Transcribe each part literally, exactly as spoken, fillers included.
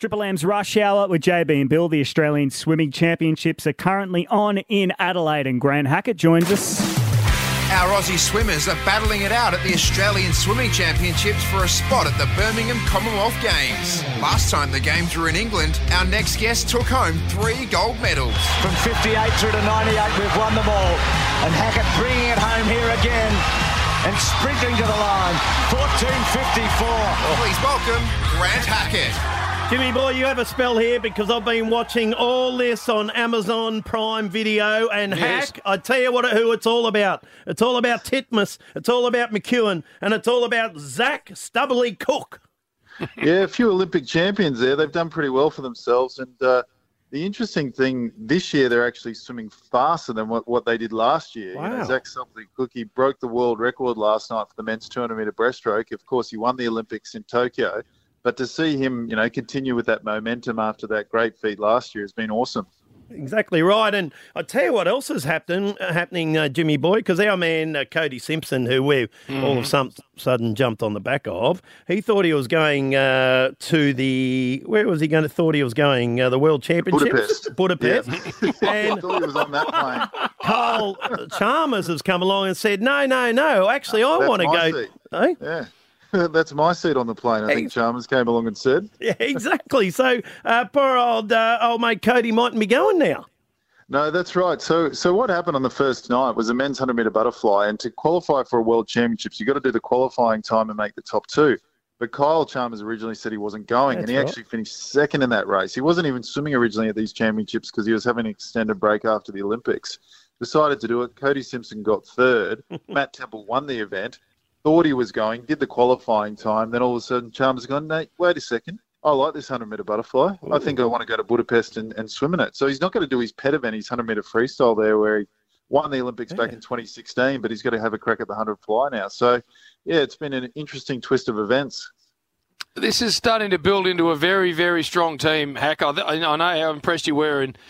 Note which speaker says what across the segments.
Speaker 1: Triple M's Rush Hour with J B and Bill. The Australian Swimming Championships are currently on in Adelaide, and Grant Hackett joins us.
Speaker 2: Our Aussie swimmers are battling it out at the Australian Swimming Championships for a spot at the Birmingham Commonwealth Games. Last time the Games were in England, our next guest took home three gold medals.
Speaker 3: From fifty-eight through to ninety-eight, we've won them all. And Hackett bringing it home here again and sprinting to the line. fourteen fifty-four.
Speaker 2: Please welcome Grant Hackett.
Speaker 4: Jimmy boy, you have a spell here because I've been watching all this on Amazon Prime Video and
Speaker 5: Yes.
Speaker 4: Hack. I tell you what, who it's all about. It's all about Titmus, it's all about McEwen, and it's all about Zach Stubbly Cook.
Speaker 6: Yeah, a few Olympic champions there. They've done pretty well for themselves. And uh, the interesting thing this year, they're actually swimming faster than what, what they did last year.
Speaker 4: Wow.
Speaker 6: You know, Zach Stubbly Cook, he broke the world record last night for the men's two hundred metre breaststroke. Of course, he won the Olympics in Tokyo. But to see him, you know, continue with that momentum after that great feat last year has been awesome.
Speaker 4: Exactly right. And I tell you what else is happen, uh, happening, uh, Jimmy boy, because our man, uh, Cody Simpson, who we've
Speaker 5: Mm.
Speaker 4: all of some sudden jumped on the back of, he thought he was going uh, to the, where was he going to, thought he was going, uh, the World Championships?
Speaker 6: Budapest.
Speaker 4: Budapest.
Speaker 6: I
Speaker 4: And
Speaker 6: thought he was on that plane.
Speaker 4: Carl Chalmers has come along and said, no, no, no, actually I
Speaker 6: That's
Speaker 4: want to
Speaker 6: my
Speaker 4: go.
Speaker 6: seat.
Speaker 4: Eh?
Speaker 6: Yeah. That's my seat on the plane, I think Chalmers came along and said.
Speaker 4: Yeah, exactly. So uh, poor old, uh, old mate Cody mightn't be going now.
Speaker 6: No, that's right. So so what happened on the first night was a men's one hundred metre butterfly, and to qualify for a World Championships, you've got to do the qualifying time and make the top two. But Kyle Chalmers originally said he wasn't going,
Speaker 4: That's
Speaker 6: and he
Speaker 4: right.
Speaker 6: actually finished second in that race. He wasn't even swimming originally at these championships because he was having an extended break after the Olympics. Decided to do it. Cody Simpson got third. Matt Temple won the event. Thought he was going, did the qualifying time. Then all of a sudden, Chalmers has gone, Nate, wait a second. I like this one hundred metre butterfly. Ooh. I think I want to go to Budapest and, and swim in it. So he's not going to do his pet event, his one hundred metre freestyle there, where he won the Olympics
Speaker 4: Yeah.
Speaker 6: back in twenty sixteen, but he's got to have a crack at the one hundred fly now. So, yeah, it's been an interesting twist of events.
Speaker 5: This is starting to build into a very, very strong team, Hack. I, I know how impressed you were in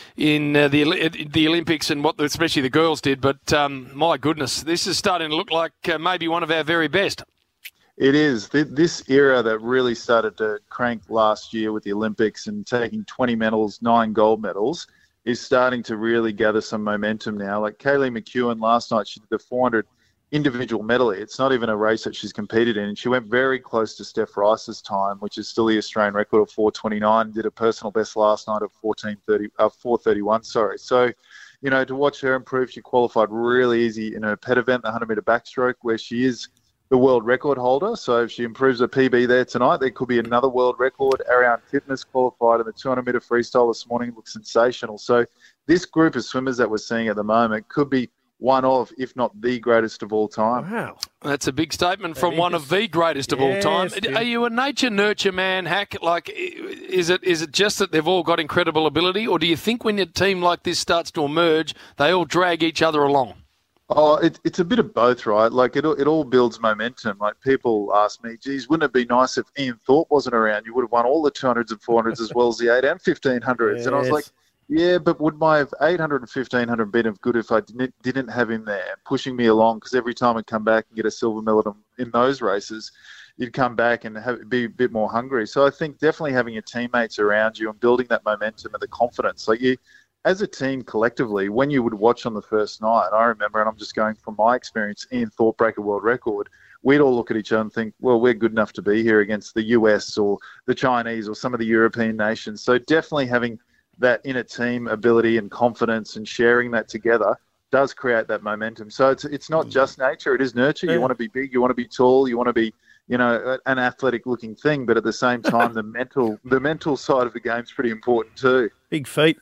Speaker 5: in uh, the the Olympics and what the, especially the girls did, but um, my goodness, this is starting to look like uh, maybe one of our very best.
Speaker 6: It is. This era that really started to crank last year with the Olympics and taking twenty medals, nine gold medals, is starting to really gather some momentum now. Like Kaylee McEwen last night, she did the four hundred individual medley. It's not even a race that she's competed in. And she went very close to Steph Rice's time, which is still the Australian record of four twenty-nine. Did a personal best last night of fourteen thirty, uh, four thirty-one, sorry. So, you know, to watch her improve, she qualified really easy in her pet event, the one hundred metre backstroke, where she is the world record holder. So if she improves her P B there tonight, there could be another world record. Ariane Titmus qualified in the two hundred metre freestyle this morning. It looks sensational. So this group of swimmers that we're seeing at the moment could be one of, if not the greatest of all time.
Speaker 4: Wow.
Speaker 5: That's a big statement from
Speaker 4: That
Speaker 5: one
Speaker 4: is.
Speaker 5: of the greatest of all
Speaker 4: Yes,
Speaker 5: time.
Speaker 4: Jim.
Speaker 5: Are you a nature nurture man, Hack? Like, is it is it just that they've all got incredible ability, or do you think when a team like this starts to emerge, they all drag each other along?
Speaker 6: Oh, it, it's a bit of both, right? Like, it, it all builds momentum. Like, people ask me, geez, wouldn't it be nice if Ian Thorpe wasn't around? You would have won all the two hundreds and four hundreds as well as the eight and fifteen hundreds.
Speaker 4: Yes.
Speaker 6: And I was like, yeah, but would my eight hundred and fifteen hundred been of good if I didn't didn't have him there pushing me along? Because every time I'd come back and get a silver medal in those races, you'd come back and have, be a bit more hungry. So I think definitely having your teammates around you and building that momentum and the confidence. Like, you, as a team collectively, when you would watch on the first night, I remember, and I'm just going from my experience, Ian Thorpe break a world record, we'd all look at each other and think, well, we're good enough to be here against the U S or the Chinese or some of the European nations. So definitely having that inner team ability and confidence and sharing that together does create that momentum. So it's it's not just nature, it is nurture.
Speaker 4: Yeah.
Speaker 6: You want to be big, you want to be tall, you want to be, you know, an athletic looking thing, but at the same time, the mental the mental side of the game is pretty important too.
Speaker 4: Big feet.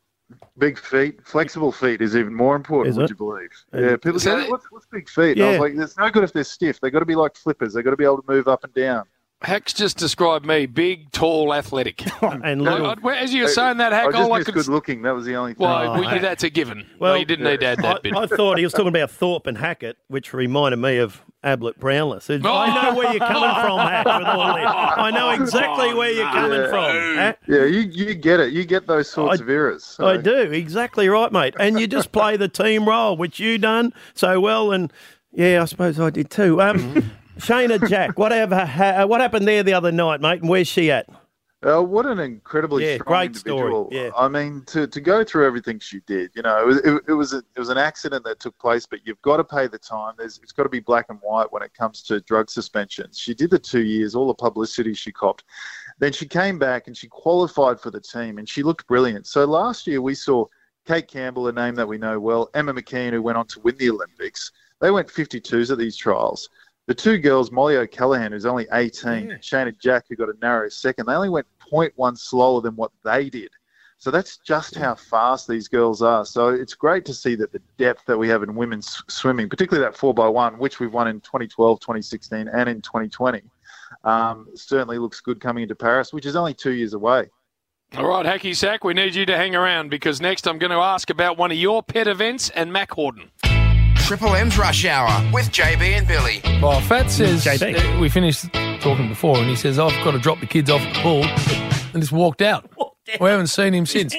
Speaker 6: Big feet, flexible feet is even more important,
Speaker 4: Is
Speaker 6: would
Speaker 4: it?
Speaker 6: you believe?
Speaker 4: And-
Speaker 6: Yeah, people
Speaker 5: So
Speaker 6: say,
Speaker 5: they-
Speaker 6: what's, what's big feet? And I was
Speaker 4: Yeah.
Speaker 6: like, it's no good if they're stiff. They've got to be like flippers. They've got to be able to move up and down.
Speaker 5: Hack's just described me, big, tall, athletic.
Speaker 4: And
Speaker 5: No,
Speaker 4: little.
Speaker 5: I- as you were saying that, Hack,
Speaker 6: I just
Speaker 5: all I
Speaker 6: missed
Speaker 5: could...
Speaker 6: good looking. That was the only thing.
Speaker 5: Well,
Speaker 4: Oh,
Speaker 5: we-
Speaker 4: Hack.
Speaker 5: that's a given.
Speaker 4: Well,
Speaker 5: Well, you didn't need to add that
Speaker 4: I,
Speaker 5: bit.
Speaker 4: I thought he was talking about Thorpe and Hackett, which reminded me of Ablett Brownless. I know where you're coming from, Hack, with all this. I know exactly where you're coming
Speaker 6: Yeah.
Speaker 4: from. Hack.
Speaker 6: Yeah, you, you get it. You get those sorts
Speaker 4: I-
Speaker 6: of eras. So.
Speaker 4: I do, exactly right, mate. And you just play the team role, which you done so well, and yeah, I suppose I did too. Um, Shayna Jack, whatever, ha- what happened there the other night, mate, and where's she at?
Speaker 6: Uh, what an incredibly
Speaker 4: Yeah,
Speaker 6: strong
Speaker 4: great
Speaker 6: individual.
Speaker 4: story, yeah.
Speaker 6: I mean, to, to go through everything she did, you know, it was, it, it was a, it was an accident that took place, but you've got to pay the time. There's, it's got to be black and white when it comes to drug suspensions. She did the two years, all the publicity she copped. Then she came back and she qualified for the team, and she looked brilliant. So last year we saw Kate Campbell, a name that we know well, Emma McKeon, who went on to win the Olympics. They went fifty-twos at these trials. The two girls, Molly O'Callaghan, who's only eighteen, and Shayna Jack, who got a narrow second, they only went zero point one slower than what they did. So that's just how fast these girls are. So it's great to see that the depth that we have in women's swimming, particularly that four by one, which we've won in twenty twelve, twenty sixteen, and in twenty twenty, um, certainly looks good coming into Paris, which is only two years away.
Speaker 5: All right, Hacky Sack, we need you to hang around because next I'm going to ask about one of your pet events and Mac Horton.
Speaker 2: Triple M's Rush Hour with J B and Billy.
Speaker 7: Well, Fat says,
Speaker 1: J B.
Speaker 7: uh, we finished talking before, and he says, I've got to drop the kids off at the pool, and just walked out. We haven't seen him since.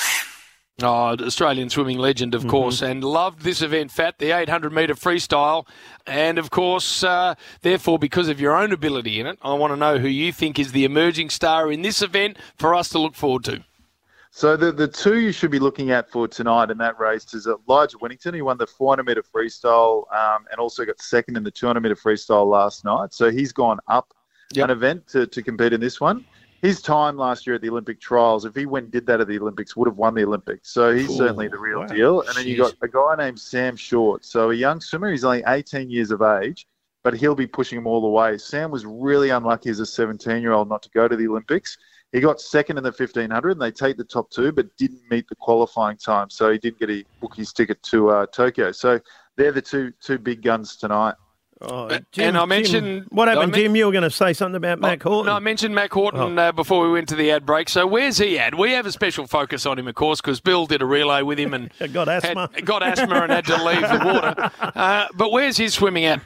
Speaker 5: Oh, Australian swimming legend, of mm-hmm. course, and loved this event, Fat, the eight hundred metre freestyle. And, of course, uh, therefore, because of your own ability in it, I want to know who you think is the emerging star in this event for us to look forward to.
Speaker 6: So the, the two you should be looking at for tonight in that race is Elijah Winnington. He won the four hundred metre freestyle um, and also got second in the two hundred metre freestyle last night. So he's gone up yep. an event to, to compete in this one. His time last year at the Olympic trials, if he went and did that at the Olympics, would have won the Olympics. So he's Ooh, certainly the real wow. deal. And then Jeez. you got a guy named Sam Short. So a young swimmer, he's only eighteen years of age, but he'll be pushing him all the way. Sam was really unlucky as a seventeen-year-old not to go to the Olympics. He got second in the fifteen hundred, and they take the top two, but didn't meet the qualifying time. So he didn't get a book his ticket to uh, Tokyo. So they're the two two big guns tonight.
Speaker 4: Oh,
Speaker 5: Jim,
Speaker 4: and
Speaker 5: I mentioned...
Speaker 4: Jim, what happened,
Speaker 5: I mean,
Speaker 4: Jim? You were going to say something about Mac
Speaker 5: oh,
Speaker 4: Horton.
Speaker 5: No, I mentioned Mac Horton oh. uh, before we went to the ad break. So where's he at? We have a special focus on him, of course, because Bill did a relay with him and
Speaker 4: got asthma.
Speaker 5: Had, got asthma and had to leave the water. Uh, but where's his swimming at?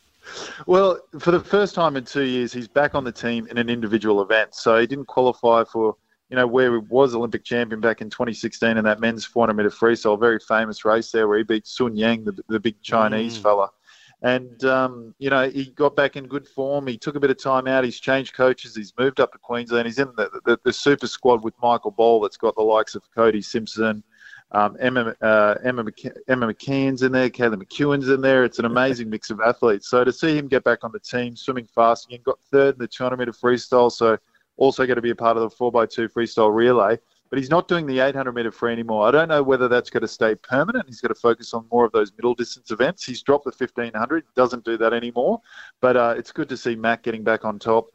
Speaker 6: Well, for the first time in two years, he's back on the team in an individual event. So he didn't qualify for... You know, where he was Olympic champion back in twenty sixteen in that men's four hundred metre freestyle, very famous race there where he beat Sun Yang, the, the big Chinese mm. fella. And, um, you know, he got back in good form. He took a bit of time out. He's changed coaches. He's moved up to Queensland. He's in the, the, the super squad with Michael Ball that's got the likes of Cody Simpson, um, Emma, uh, Emma, McK- Emma McKeon's in there, Kaylee McEwen's in there. It's an amazing mix of athletes. So to see him get back on the team, swimming fast again, got third in the two hundred metre freestyle, so also going to be a part of the four by two freestyle relay. But he's not doing the eight hundred metre free anymore. I don't know whether that's going to stay permanent. He's going to focus on more of those middle distance events. He's dropped the fifteen hundred, doesn't do that anymore. But uh, it's good to see Mac getting back on top.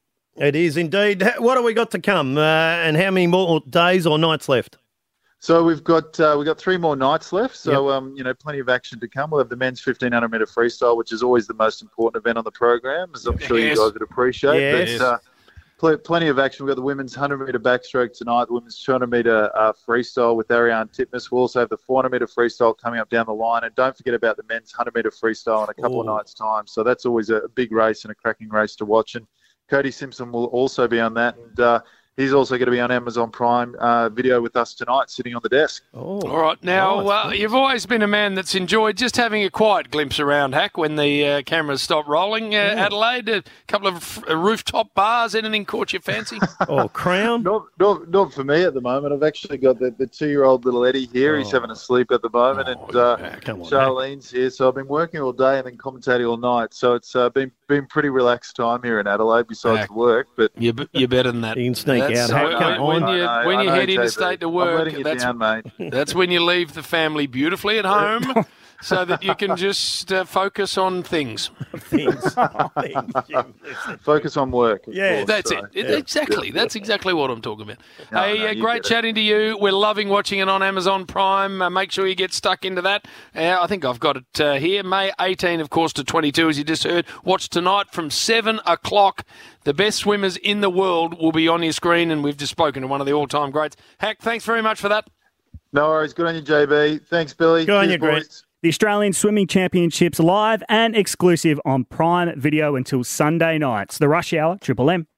Speaker 4: It is indeed. What have we got to come? Uh, and how many more days or nights left?
Speaker 6: So we've got uh, we've got three more nights left. So yep. um, you know, plenty of action to come. We'll have the men's fifteen hundred metre freestyle, which is always the most important event on the program, as I'm sure yes. you guys would appreciate.
Speaker 4: Yes.
Speaker 6: But, uh, plenty of action. We've got the women's one hundred metre backstroke tonight, the women's two hundred metre uh, freestyle with Ariane Titmus. We'll also have the four hundred metre freestyle coming up down the line. And don't forget about the men's one hundred metre freestyle in a couple Ooh. of nights' time. So that's always a big race and a cracking race to watch. And Cody Simpson will also be on that. And uh, he's also going to be on Amazon Prime uh, Video with us tonight, sitting on the desk.
Speaker 5: Oh, all right. Now, nice. uh, you've always been a man that's enjoyed just having a quiet glimpse around, Hack, when the uh, cameras stop rolling. Uh, yeah. Adelaide, a couple of f- rooftop bars, anything caught your fancy?
Speaker 4: Oh, Crown?
Speaker 6: Not, not, not for me at the moment. I've actually got the, the two-year-old little Eddie here. Oh. He's having a sleep at the moment. Oh, and uh, yeah, on, Charlene's man. here. So I've been working all day and then commentating all night. So it's uh, been been pretty relaxed time here in Adelaide besides Hack. work. But
Speaker 5: You're, you're better than that.
Speaker 4: You can sneak
Speaker 5: That's,
Speaker 4: out.
Speaker 5: Uh,
Speaker 4: Hack,
Speaker 5: when
Speaker 4: on.
Speaker 5: you,
Speaker 6: know,
Speaker 5: when you
Speaker 6: know,
Speaker 5: head
Speaker 6: J B.
Speaker 5: interstate to work,
Speaker 6: that's,
Speaker 5: down,
Speaker 6: mate.
Speaker 5: that's when you leave the family beautifully at home so that you can just uh, focus on things.
Speaker 4: things. things.
Speaker 6: Focus on work.
Speaker 5: Yeah,
Speaker 6: course,
Speaker 5: that's
Speaker 6: so.
Speaker 5: it. it. Exactly. That's exactly what I'm talking about.
Speaker 6: No,
Speaker 5: hey,
Speaker 6: no,
Speaker 5: uh, great chatting to you. We're loving watching it on Amazon Prime. Uh, make sure you get stuck into that. Uh, I think I've got it uh, here. May eighteenth, of course, to twenty-two, as you just heard. Watch tonight from seven o'clock. The best swimmers in the world will be on your screen, and we've just spoken to one of the all-time greats. Hack, thanks very much for that.
Speaker 6: No worries. Good on you, J B. Thanks, Billy.
Speaker 1: Good on you, Grant. The Australian Swimming Championships live and exclusive on Prime Video until Sunday nights. The Rush Hour, Triple M.